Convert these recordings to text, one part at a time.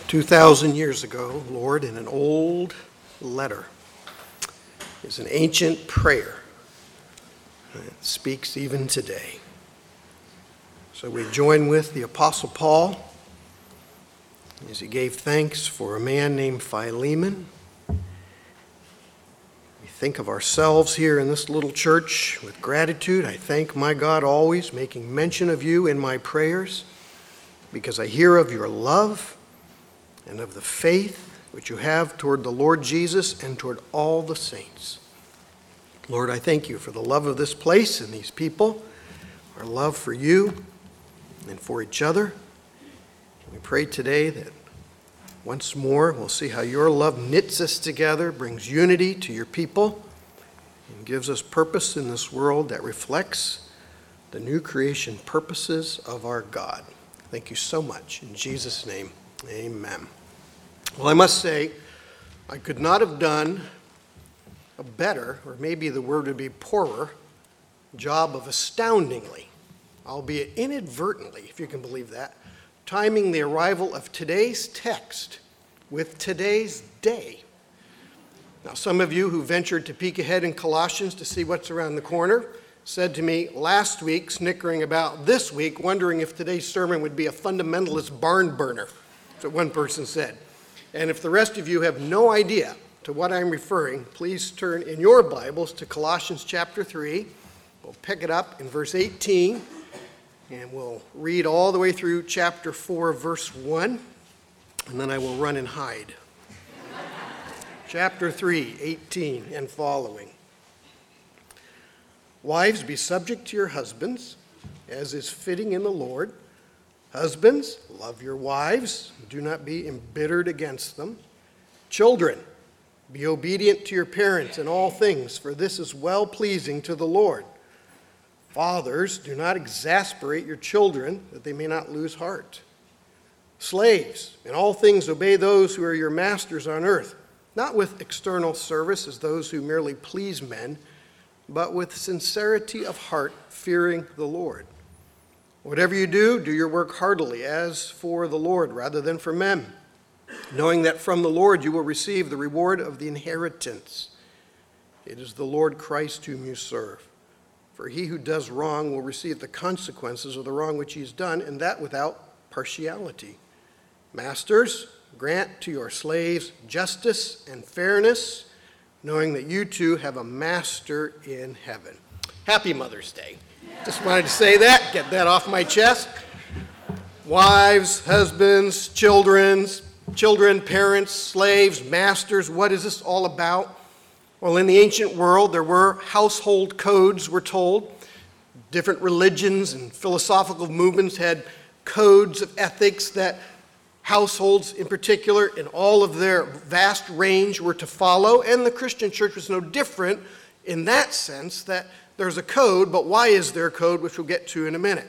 2,000 years ago, Lord, in an old letter, is an ancient prayer that speaks even today. So we join with the Apostle Paul as he gave thanks for a man named Philemon. We think of ourselves here in this little church with gratitude. I thank my God always, making mention of you in my prayers, because I hear of your love and of the faith which you have toward the Lord Jesus and toward all the saints. Lord, I thank you for the love of this place and these people, our love for you and for each other. We pray today that once more we'll see how your love knits us together, brings unity to your people, and gives us purpose in this world that reflects the new creation purposes of our God. Thank you so much. In Jesus' name, amen. Well, I must say, I could not have done a better, or maybe the word would be poorer, job of astoundingly, albeit inadvertently, if you can believe that, timing the arrival of today's text with today's day. Now, some of you who ventured to peek ahead in Colossians to see what's around the corner said to me last week, snickering about this week, wondering if today's sermon would be a fundamentalist barn burner. That's what one person said. And if the rest of you have no idea to what I'm referring, please turn in your Bibles to Colossians chapter 3. We'll pick it up in verse 18, and we'll read all the way through chapter 4, verse 1, and then I will run and hide. Chapter 3, 18 and following. Wives, be subject to your husbands, as is fitting in the Lord. Husbands, love your wives. Do not be embittered against them. Children, be obedient to your parents in all things, for this is well-pleasing to the Lord. Fathers, do not exasperate your children, that they may not lose heart. Slaves, in all things obey those who are your masters on earth, not with external service as those who merely please men, but with sincerity of heart, fearing the Lord. Whatever you do, do your work heartily, as for the Lord rather than for men, knowing that from the Lord you will receive the reward of the inheritance. It is the Lord Christ whom you serve. For he who does wrong will receive the consequences of the wrong which he has done, and that without partiality. Masters, grant to your slaves justice and fairness, knowing that you too have a master in heaven. Happy Mother's Day. Just wanted to say that, get that off my chest. Wives, husbands, children, parents, slaves, masters, what is this all about? Well, in the ancient world, there were household codes, we're told. Different religions and philosophical movements had codes of ethics that households in particular, in all of their vast range, were to follow. And the Christian church was no different in that sense, that there's a code, but why is there a code, which we'll get to in a minute.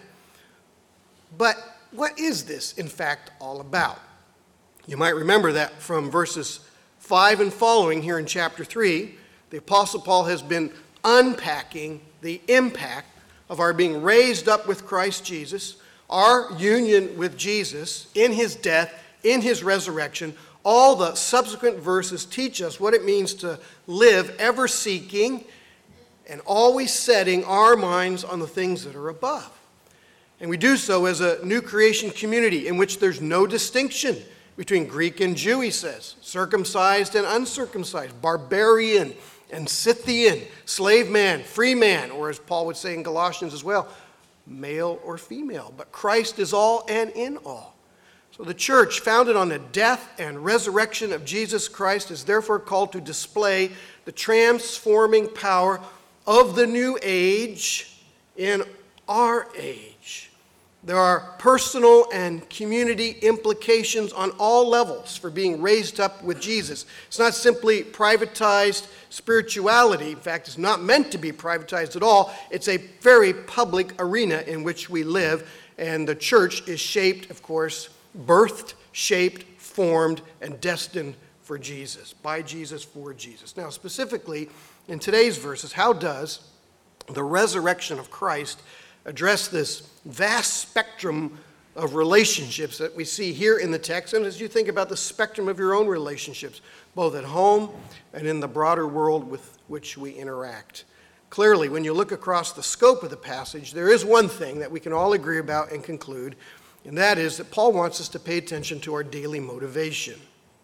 But what is this, in fact, all about? You might remember that from verses 5 and following here in chapter 3, the Apostle Paul has been unpacking the impact of our being raised up with Christ Jesus, our union with Jesus in his death, in his resurrection. All the subsequent verses teach us what it means to live ever seeking and always setting our minds on the things that are above. And we do so as a new creation community in which there's no distinction between Greek and Jew, he says, circumcised and uncircumcised, barbarian and Scythian, slave man, free man, or as Paul would say in Galatians as well, male or female. But Christ is all and in all. So the church, founded on the death and resurrection of Jesus Christ, is therefore called to display the transforming power of the new age in our age. There are personal and community implications on all levels for being raised up with Jesus. It's not simply privatized spirituality. In fact, it's not meant to be privatized at all. It's a very public arena in which we live, and the church is shaped, of course, birthed, shaped, formed, and destined for Jesus, by Jesus, for Jesus. Now, specifically, in today's verses, how does the resurrection of Christ address this vast spectrum of relationships that we see here in the text, and as you think about the spectrum of your own relationships, both at home and in the broader world with which we interact. Clearly, when you look across the scope of the passage, there is one thing that we can all agree about and conclude, and that is that Paul wants us to pay attention to our daily motivation.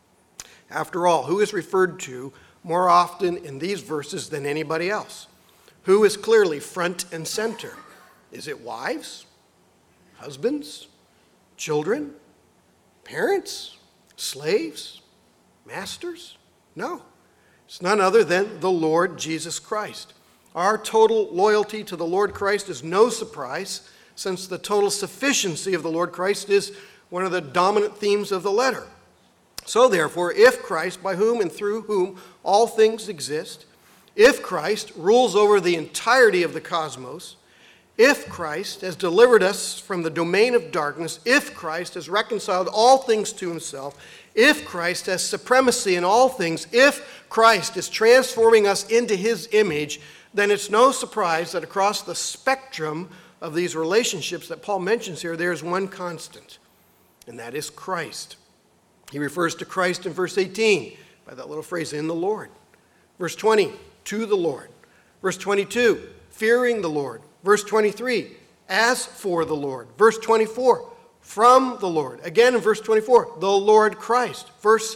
After all, who is referred to more often in these verses than anybody else? Who is clearly front and center? Is it wives? Husbands? Children? Parents? Slaves? Masters? No. It's none other than the Lord Jesus Christ. Our total loyalty to the Lord Christ is no surprise, since the total sufficiency of the Lord Christ is one of the dominant themes of the letter. So therefore, if Christ, by whom and through whom all things exist, if Christ rules over the entirety of the cosmos, if Christ has delivered us from the domain of darkness, if Christ has reconciled all things to himself, if Christ has supremacy in all things, if Christ is transforming us into his image, then it's no surprise that across the spectrum of these relationships that Paul mentions here, there's one constant, and that is Christ. He refers to Christ in verse 18 by that little phrase, in the Lord. Verse 20, to the Lord. Verse 22, fearing the Lord. Verse 23, as for the Lord. Verse 24, from the Lord. Again in verse 24, the Lord Christ. Verse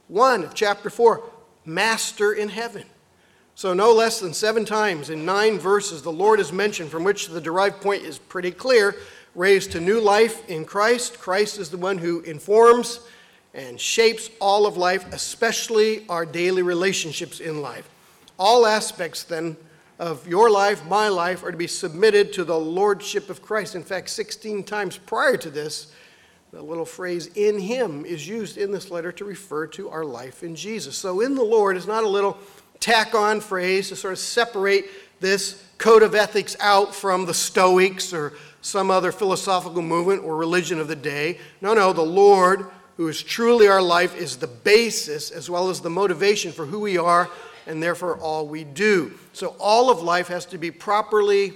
1 of chapter 4, Master in heaven. So no less than 7 times in 9 verses the Lord is mentioned, from which the derived point is pretty clear. Raised to new life in Christ. Christ is the one who informs and shapes all of life, especially our daily relationships in life. All aspects, then, of your life, my life, are to be submitted to the lordship of Christ. In fact, 16 times prior to this, the little phrase, in him, is used in this letter to refer to our life in Jesus. So in the Lord is not a little tack-on phrase to sort of separate this code of ethics out from the Stoics or some other philosophical movement or religion of the day. No, the Lord, who is truly our life, is the basis as well as the motivation for who we are and therefore all we do. So all of life has to be properly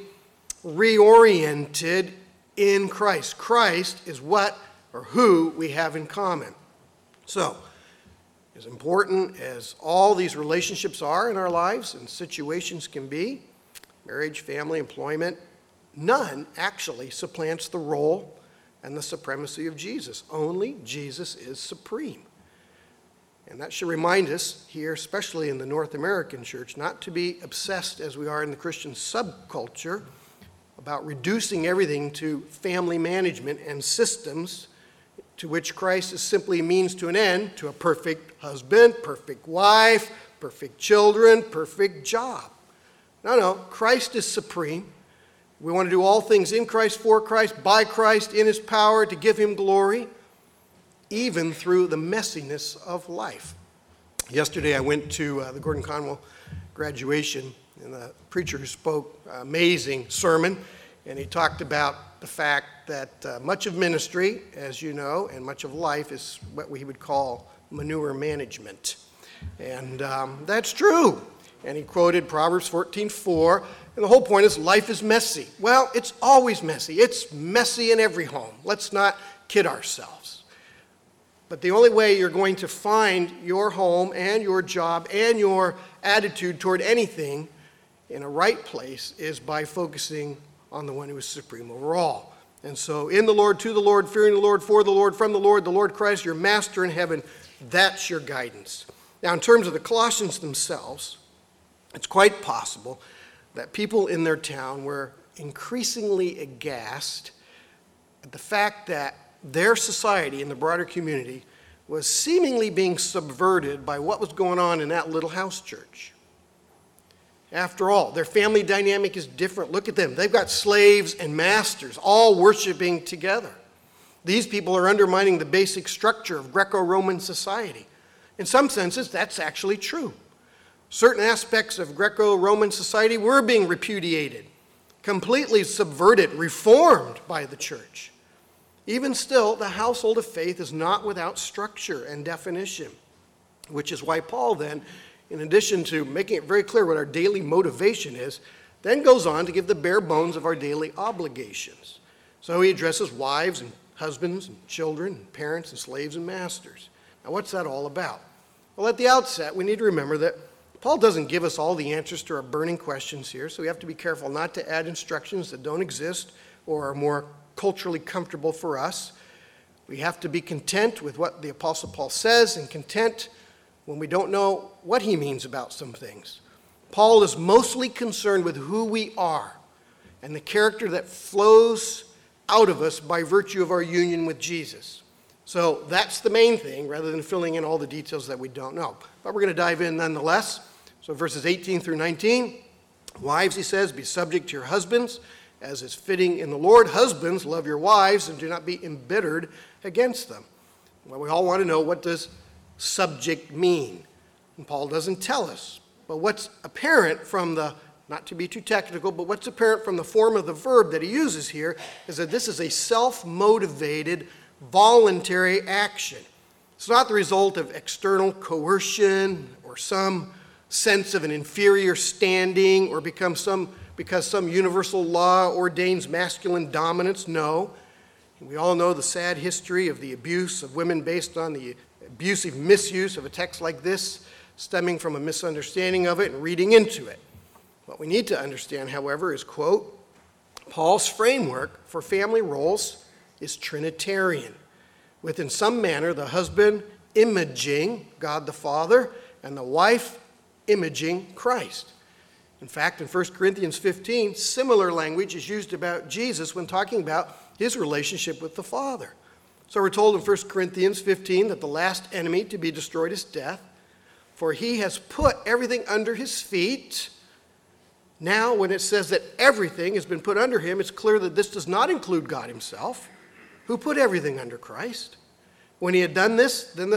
reoriented in Christ. Christ is what or who we have in common. So, as important as all these relationships are in our lives and situations can be, marriage, family, employment, none actually supplants the role and the supremacy of Jesus. Only Jesus is supreme. And that should remind us here, especially in the North American church, not to be obsessed as we are in the Christian subculture about reducing everything to family management and systems to which Christ is simply a means to an end, to a perfect husband, perfect wife, perfect children, perfect job. No, Christ is supreme. We want to do all things in Christ, for Christ, by Christ, in his power, to give him glory, even through the messiness of life. Yesterday I went to the Gordon Conwell graduation, and the preacher who spoke, amazing sermon, and he talked about the fact that much of ministry, as you know, and much of life is what we would call manure management. And that's true. And he quoted Proverbs 14:4, and the whole point is life is messy. Well, it's always messy. It's messy in every home. Let's not kid ourselves. But the only way you're going to find your home and your job and your attitude toward anything in a right place is by focusing on the one who is supreme over all. And so in the Lord, to the Lord, fearing the Lord, for the Lord, from the Lord Christ, your master in heaven, that's your guidance. Now, in terms of the Colossians themselves, it's quite possible that people in their town were increasingly aghast at the fact that their society and the broader community was seemingly being subverted by what was going on in that little house church. After all, their family dynamic is different. Look at them. They've got slaves and masters all worshiping together. These people are undermining the basic structure of Greco-Roman society. In some senses, that's actually true. Certain aspects of Greco-Roman society were being repudiated, completely subverted, reformed by the church. Even still, the household of faith is not without structure and definition, which is why Paul then, in addition to making it very clear what our daily motivation is, then goes on to give the bare bones of our daily obligations. So he addresses wives and husbands and children, and parents and slaves and masters. Now, what's that all about? Well, at the outset, we need to remember that Paul doesn't give us all the answers to our burning questions here, so we have to be careful not to add instructions that don't exist or are more culturally comfortable for us. We have to be content with what the Apostle Paul says and content when we don't know what he means about some things. Paul is mostly concerned with who we are and the character that flows out of us by virtue of our union with Jesus. So that's the main thing, rather than filling in all the details that we don't know. But we're going to dive in nonetheless. So verses 18 through 19, wives, he says, be subject to your husbands, as is fitting in the Lord. Husbands, love your wives, and do not be embittered against them. Well, we all want to know, what does subject mean? And Paul doesn't tell us. But what's apparent from the, not to be too technical, but what's apparent from the form of the verb that he uses here is that this is a self-motivated, voluntary action. It's not the result of external coercion or some sense of an inferior standing or because some universal law ordains masculine dominance. No. We all know the sad history of the abuse of women based on the abusive misuse of a text like this, stemming from a misunderstanding of it and reading into it. What we need to understand, however, is, quote, Paul's framework for family roles is Trinitarian, with in some manner the husband imaging God the Father and the wife imaging Christ. In fact, in 1 Corinthians 15, similar language is used about Jesus when talking about his relationship with the Father. So we're told in 1 Corinthians 15 that the last enemy to be destroyed is death, for he has put everything under his feet. Now, when it says that everything has been put under him, it's clear that this does not include God himself, who put everything under Christ. When he has done this, then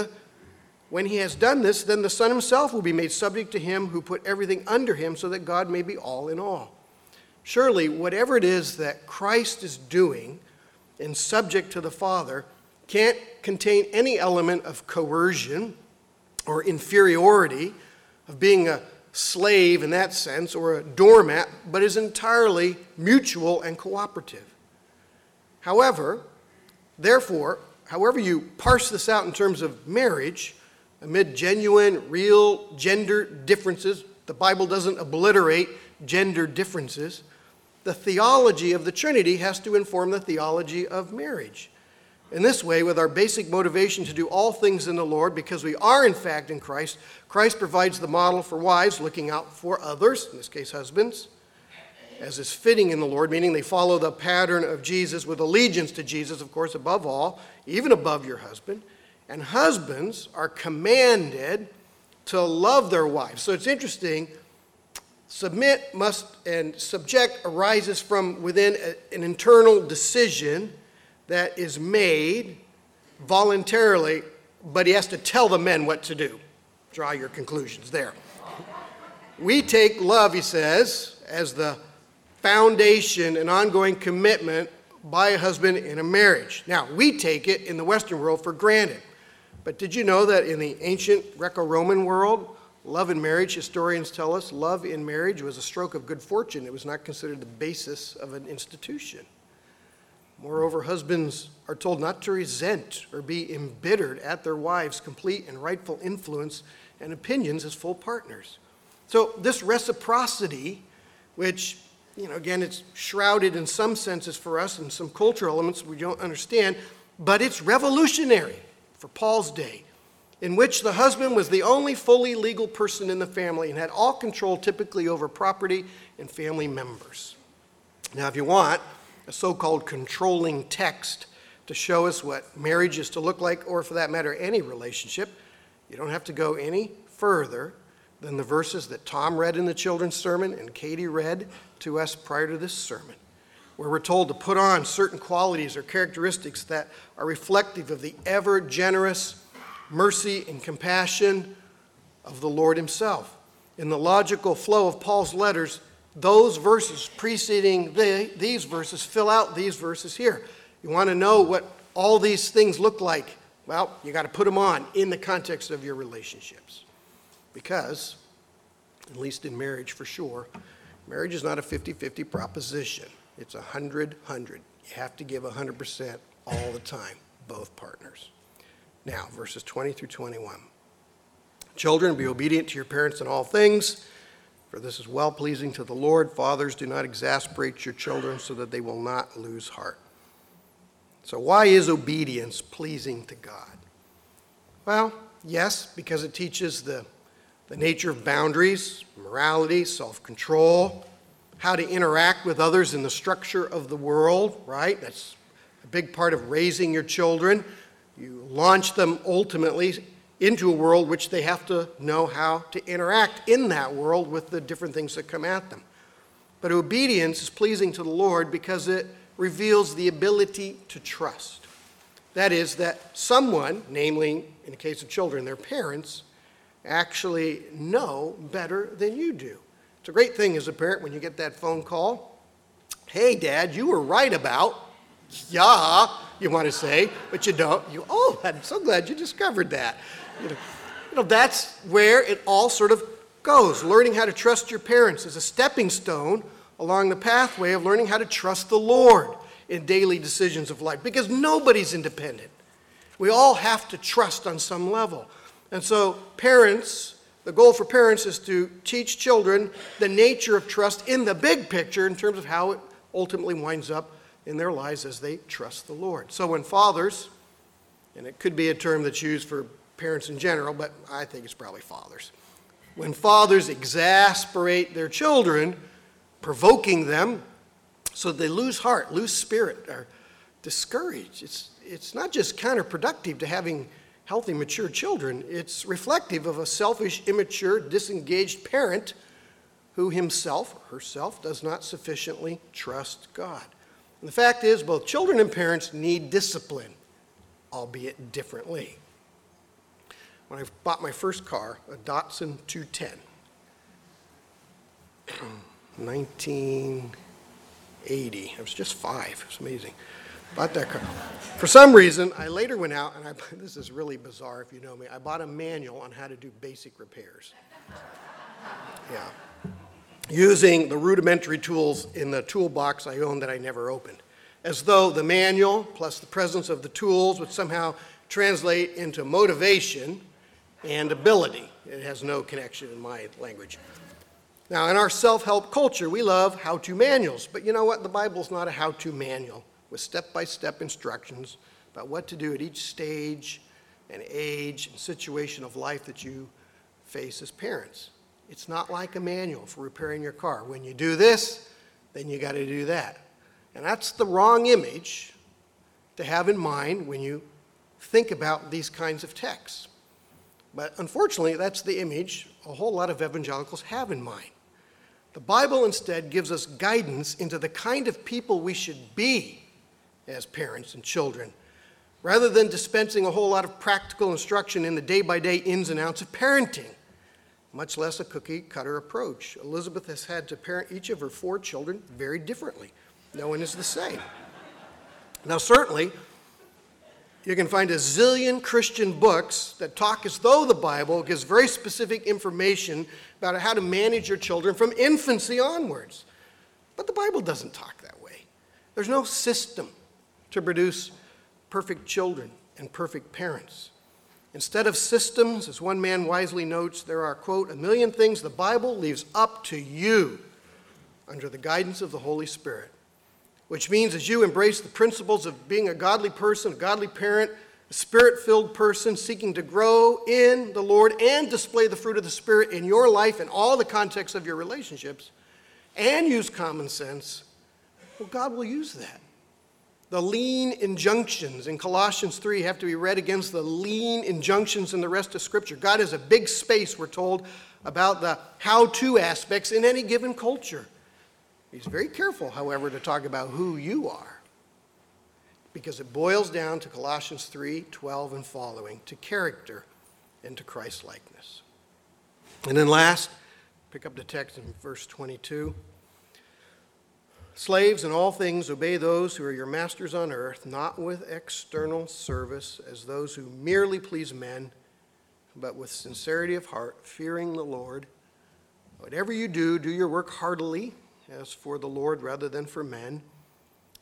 the Son himself will be made subject to him who put everything under him, so that God may be all in all. Surely, whatever it is that Christ is doing and subject to the Father can't contain any element of coercion or inferiority, of being a slave in that sense, or a doormat, but is entirely mutual and cooperative. However you parse this out in terms of marriage, amid genuine, real gender differences, the Bible doesn't obliterate gender differences, the theology of the Trinity has to inform the theology of marriage. In this way, with our basic motivation to do all things in the Lord, because we are in fact in Christ, Christ provides the model for wives looking out for others, in this case husbands, as is fitting in the Lord, meaning they follow the pattern of Jesus with allegiance to Jesus, of course, above all, even above your husband. And husbands are commanded to love their wives. So it's interesting, submit must and subject arises from within an internal decision that is made voluntarily, but he has to tell the men what to do. Draw your conclusions there. We take love, he says, as the foundation and ongoing commitment by a husband in a marriage. Now, we take it in the Western world for granted. But did you know that in the ancient Greco-Roman world, love in marriage, historians tell us, love in marriage was a stroke of good fortune. It was not considered the basis of an institution. Moreover, husbands are told not to resent or be embittered at their wives' complete and rightful influence and opinions as full partners. So this reciprocity, which, again, it's shrouded in some senses for us and some cultural elements we don't understand, but it's revolutionary for Paul's day, in which the husband was the only fully legal person in the family and had all control typically over property and family members. Now, if you want a so-called controlling text to show us what marriage is to look like, or for that matter, any relationship, you don't have to go any further than the verses that Tom read in the children's sermon and Katie read to us prior to this sermon, where we're told to put on certain qualities or characteristics that are reflective of the ever-generous mercy and compassion of the Lord himself. In the logical flow of Paul's letters, those verses preceding these verses fill out these verses here. You want to know what all these things look like? Well, you got to put them on in the context of your relationships. Because, at least in marriage for sure, marriage is not a 50-50 proposition. It's 100-100. You have to give 100% all the time, both partners. Now, verses 20 through 21. Children, be obedient to your parents in all things, for this is well-pleasing to the Lord. Fathers, do not exasperate your children so that they will not lose heart. So why is obedience pleasing to God? Well, yes, because it teaches the nature of boundaries, morality, self-control, how to interact with others in the structure of the world, right? That's a big part of raising your children. You launch them ultimately into a world which they have to know how to interact in that world with the different things that come at them. But obedience is pleasing to the Lord because it reveals the ability to trust. That is, that someone, namely, in the case of children, their parents, actually know better than you do. It's a great thing as a parent when you get that phone call. Hey, Dad, you were right about, yeah, you want to say, but you don't. I'm so glad you discovered that. That's where it all sort of goes. Learning how to trust your parents is a stepping stone along the pathway of learning how to trust the Lord in daily decisions of life, because nobody's independent. We all have to trust on some level. And so parents, the goal for parents is to teach children the nature of trust in the big picture in terms of how it ultimately winds up in their lives as they trust the Lord. So when fathers, and it could be a term that's used for parents in general, but I think it's probably fathers. When fathers exasperate their children, provoking them so they lose heart, lose spirit, are discouraged, it's not just counterproductive to having healthy, mature children. It's reflective of a selfish, immature, disengaged parent who himself or herself does not sufficiently trust God. And the fact is, both children and parents need discipline, albeit differently. When I bought my first car, a Datsun 210, 1980. I was just 5. It's amazing. Bought that car. For some reason, I later went out, and this is really bizarre if you know me, I bought a manual on how to do basic repairs. Yeah. Using the rudimentary tools in the toolbox I owned that I never opened. As though the manual plus the presence of the tools would somehow translate into motivation and ability. It has no connection in my language. Now, in our self-help culture, we love how-to manuals. But you know what? The Bible's not a how-to manual with step-by-step instructions about what to do at each stage and age and situation of life that you face as parents. It's not like a manual for repairing your car. When you do this, then you got to do that. And that's the wrong image to have in mind when you think about these kinds of texts. But unfortunately, that's the image a whole lot of evangelicals have in mind. The Bible instead gives us guidance into the kind of people we should be as parents and children, rather than dispensing a whole lot of practical instruction in the day-by-day ins and outs of parenting, much less a cookie-cutter approach. Elizabeth has had to parent each of her 4 children very differently. No one is the same. Now, certainly, you can find a zillion Christian books that talk as though the Bible gives very specific information about how to manage your children from infancy onwards. But the Bible doesn't talk that way. There's no system to produce perfect children and perfect parents. Instead of systems, as one man wisely notes, there are, quote, 1,000,000 things the Bible leaves up to you under the guidance of the Holy Spirit. Which means as you embrace the principles of being a godly person, a godly parent, a spirit-filled person seeking to grow in the Lord and display the fruit of the Spirit in your life and all the contexts of your relationships, and use common sense, well, God will use that. The lean injunctions in Colossians 3 have to be read against the lean injunctions in the rest of Scripture. God has a big space, we're told, about the how-to aspects in any given culture. He's very careful, however, to talk about who you are, because it boils down to Colossians 3:12 and following, to character and to Christ-likeness. And then last, pick up the text in verse 22. Slaves, in all things obey those who are your masters on earth, not with external service as those who merely please men, but with sincerity of heart, fearing the Lord. Whatever you do, do your work heartily, as for the Lord rather than for men,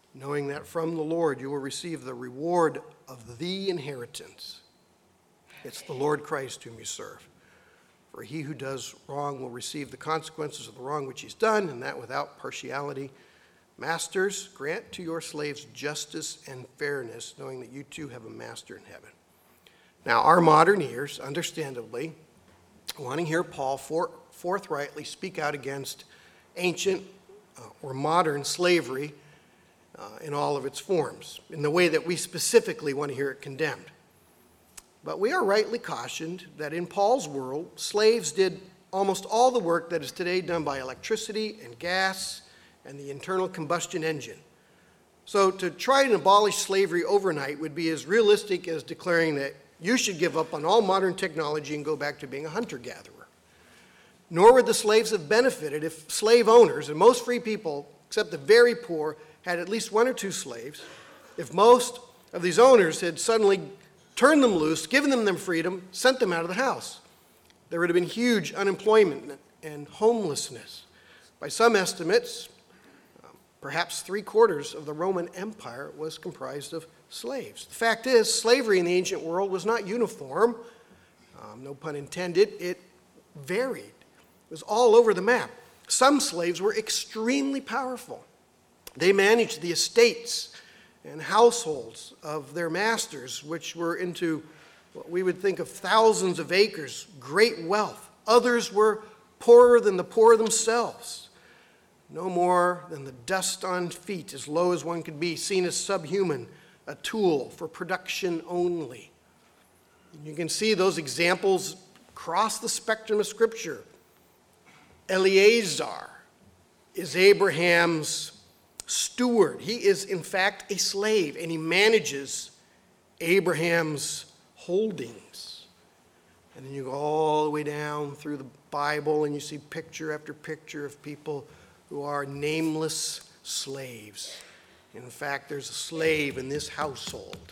knowing that from the Lord you will receive the reward of the inheritance. It's the Lord Christ whom you serve. For he who does wrong will receive the consequences of the wrong which he's done, and that without partiality. Masters, grant to your slaves justice and fairness, knowing that you too have a master in heaven. Now, our modern ears, understandably, want to hear Paul forthrightly speak out against ancient or modern slavery in all of its forms, in the way that we specifically want to hear it condemned. But we are rightly cautioned that in Paul's world, slaves did almost all the work that is today done by electricity and gas and the internal combustion engine. So to try and abolish slavery overnight would be as realistic as declaring that you should give up on all modern technology and go back to being a hunter-gatherer. Nor would the slaves have benefited if slave owners, and most free people, except the very poor, had at least one or two slaves. If most of these owners had suddenly turned them loose, given them their freedom, sent them out of the house, there would have been huge unemployment and homelessness. By some estimates, perhaps 3/4 of the Roman Empire was comprised of slaves. The fact is, slavery in the ancient world was not uniform, no pun intended. It varied. It was all over the map. Some slaves were extremely powerful. They managed the estates and households of their masters, which were into what we would think of thousands of acres, great wealth. Others were poorer than the poor themselves, no more than the dust on feet, as low as one could be, seen as subhuman, a tool for production only. And you can see those examples across the spectrum of Scripture. Eleazar is Abraham's steward. He is, in fact, a slave, and he manages Abraham's holdings. And then you go all the way down through the Bible, and you see picture after picture of people who are nameless slaves. In fact, there's a slave in this household,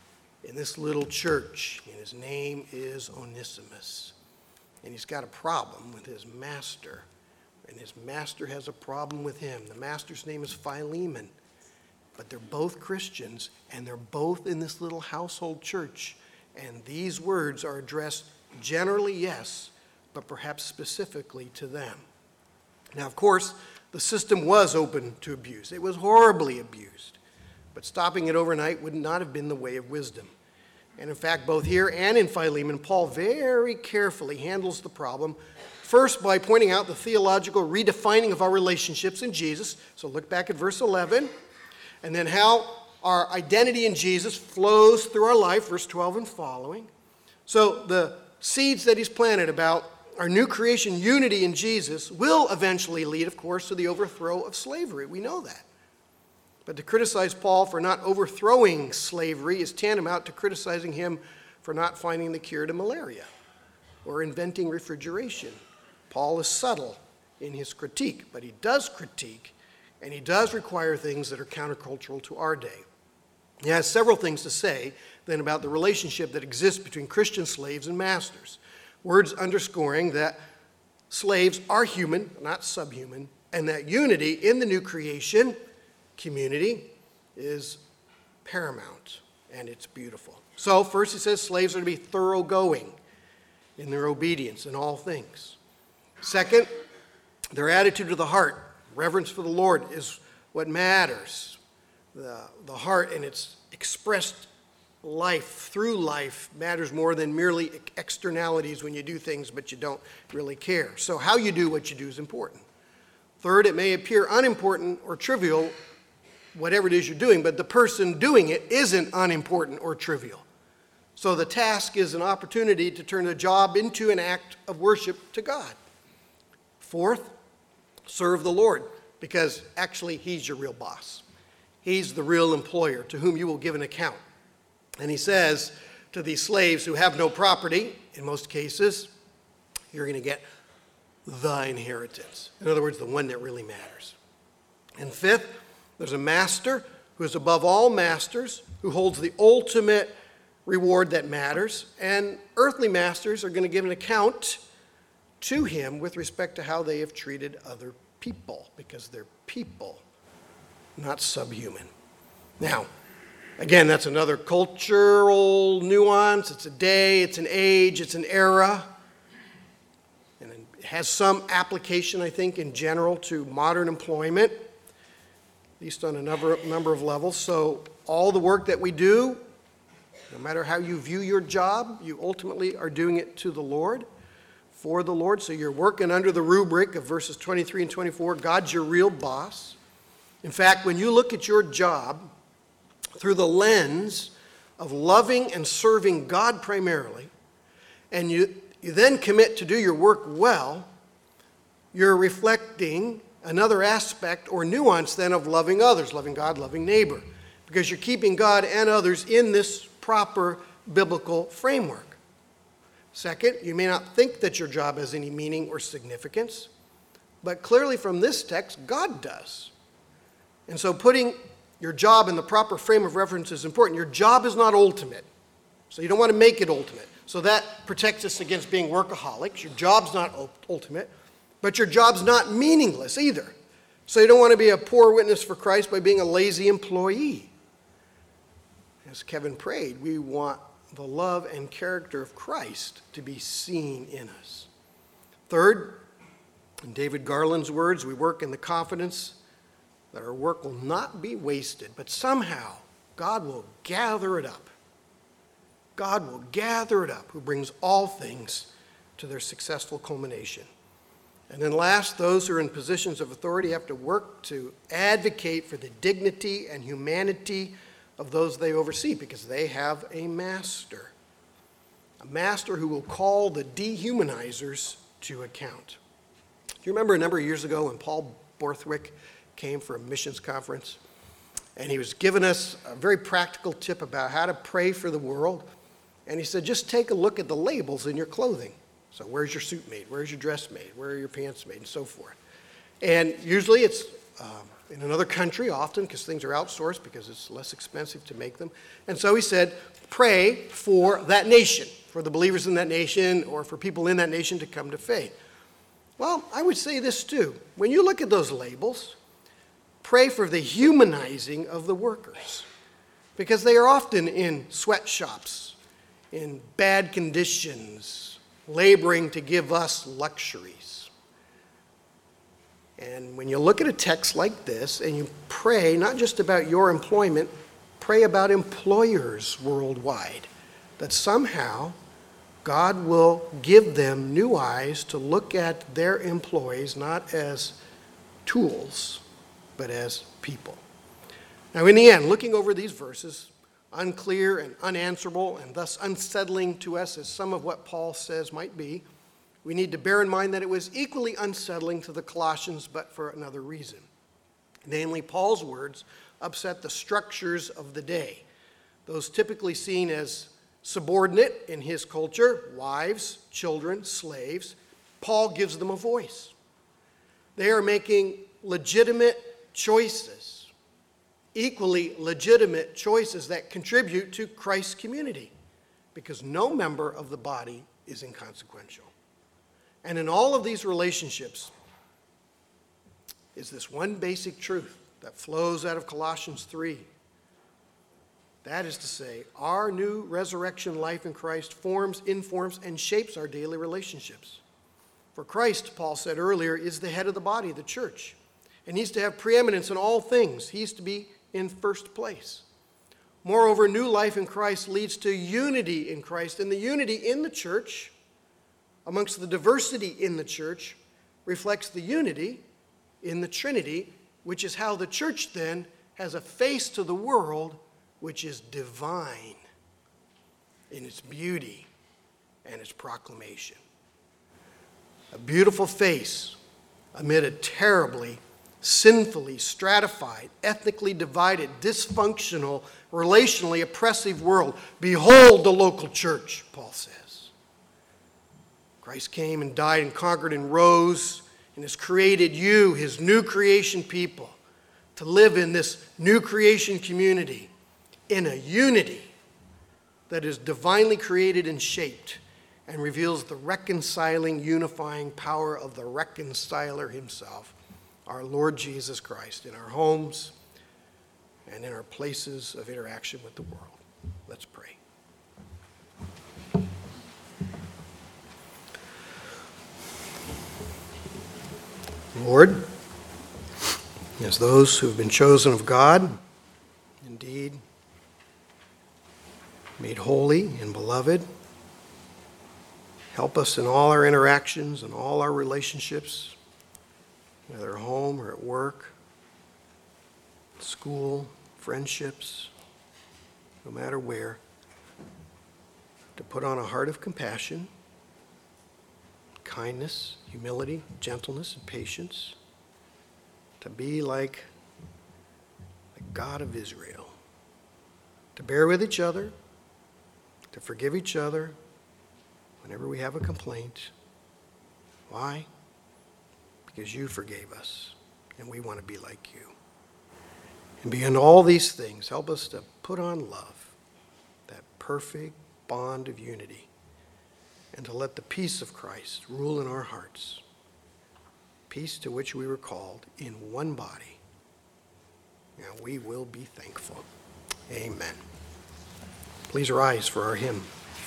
in this little church, and his name is Onesimus. And he's got a problem with his master, and his master has a problem with him. The master's name is Philemon, but they're both Christians, and they're both in this little household church. And these words are addressed generally, yes, but perhaps specifically to them. Now, of course, the system was open to abuse. It was horribly abused. But stopping it overnight would not have been the way of wisdom. And in fact, both here and in Philemon, Paul very carefully handles the problem, first by pointing out the theological redefining of our relationships in Jesus. So look back at verse 11. And then how our identity in Jesus flows through our life, verse 12 and following. So the seeds that he's planted about our new creation unity in Jesus will eventually lead, of course, to the overthrow of slavery. We know that. But to criticize Paul for not overthrowing slavery is tantamount to criticizing him for not finding the cure to malaria or inventing refrigeration. Paul is subtle in his critique, but he does critique, and he does require things that are countercultural to our day. He has several things to say then about the relationship that exists between Christian slaves and masters. Words underscoring that slaves are human, not subhuman, and that unity in the new creation community is paramount, and it's beautiful. So first he says slaves are to be thoroughgoing in their obedience in all things. Second, their attitude to the heart, reverence for the Lord, is what matters. The heart and its expressed life, through life, matters more than merely externalities when you do things but you don't really care. So how you do what you do is important. Third, it may appear unimportant or trivial, whatever it is you're doing, but the person doing it isn't unimportant or trivial. So the task is an opportunity to turn the job into an act of worship to God. Fourth, serve the Lord, because actually he's your real boss. He's the real employer to whom you will give an account. And he says to these slaves who have no property, in most cases, you're going to get the inheritance. In other words, the one that really matters. And fifth, there's a master who is above all masters, who holds the ultimate reward that matters. And earthly masters are going to give an account to him with respect to how they have treated other people, because they're people, not subhuman. Now, again, that's another cultural nuance. It's a day, it's an age, it's an era. And it has some application, I think, in general to modern employment, at least on a number of levels. So all the work that we do, no matter how you view your job, you ultimately are doing it to the Lord, for the Lord. So you're working under the rubric of verses 23 and 24. God's your real boss. In fact, when you look at your job through the lens of loving and serving God primarily, and you then commit to do your work well, you're reflecting another aspect or nuance then of loving others, loving God, loving neighbor, because you're keeping God and others in this proper biblical framework. Second, you may not think that your job has any meaning or significance, but clearly from this text, God does. And so putting your job in the proper frame of reference is important. Your job is not ultimate, so you don't want to make it ultimate. So that protects us against being workaholics. Your job's not ultimate, but your job's not meaningless either. So you don't want to be a poor witness for Christ by being a lazy employee. As Kevin prayed, we want the love and character of Christ to be seen in us. Third, in David Garland's words, we work in the confidence that our work will not be wasted, but somehow God will gather it up. God will gather it up, who brings all things to their successful culmination. And then last, those who are in positions of authority have to work to advocate for the dignity and humanity of those they oversee, because they have a master who will call the dehumanizers to account. Do you remember a number of years ago when Paul Borthwick came for a missions conference, and he was giving us a very practical tip about how to pray for the world? And he said, just take a look at the labels in your clothing. So where's your suit made? Where's your dress made? Where are your pants made? And so forth. And usually it's in another country often, because things are outsourced because it's less expensive to make them. And so he said, pray for that nation, for the believers in that nation, or for people in that nation to come to faith. Well, I would say this too. When you look at those labels, pray for the humanizing of the workers, because they are often in sweatshops, in bad conditions, laboring to give us luxuries. And when you look at a text like this and you pray not just about your employment, pray about employers worldwide, that somehow God will give them new eyes to look at their employees not as tools, but as people. Now, in the end, looking over these verses, unclear and unanswerable and thus unsettling to us as some of what Paul says might be, we need to bear in mind that it was equally unsettling to the Colossians, but for another reason. Namely, Paul's words upset the structures of the day, those typically seen as subordinate in his culture, wives, children, slaves. Paul gives them a voice. They are making legitimate choices, equally legitimate choices that contribute to Christ's community, because no member of the body is inconsequential. And in all of these relationships is this one basic truth that flows out of Colossians 3. That is to say, our new resurrection life in Christ forms, informs, and shapes our daily relationships. For Christ, Paul said earlier, is the head of the body, the church, and he's to have preeminence in all things. He's to be in first place. Moreover, new life in Christ leads to unity in Christ, and the unity in the church, amongst the diversity in the church, reflects the unity in the Trinity, which is how the church then has a face to the world which is divine in its beauty and its proclamation. A beautiful face amid a terribly, sinfully stratified, ethnically divided, dysfunctional, relationally oppressive world. Behold the local church, Paul says. Christ came and died and conquered and rose and has created you, his new creation people, to live in this new creation community in a unity that is divinely created and shaped and reveals the reconciling, unifying power of the reconciler himself, our Lord Jesus Christ, in our homes and in our places of interaction with the world. Let's pray. Lord, as those who have been chosen of God, indeed made holy and beloved, help us in all our interactions and all our relationships, whether at home or at work, school, friendships, no matter where, to put on a heart of compassion, kindness, humility, gentleness, and patience, to be like the God of Israel, to bear with each other, to forgive each other whenever we have a complaint. Why? Because you forgave us, and we want to be like you. And beyond all these things, help us to put on love, that perfect bond of unity, and to let the peace of Christ rule in our hearts, peace to which we were called in one body. And we will be thankful. Amen. Please rise for our hymn.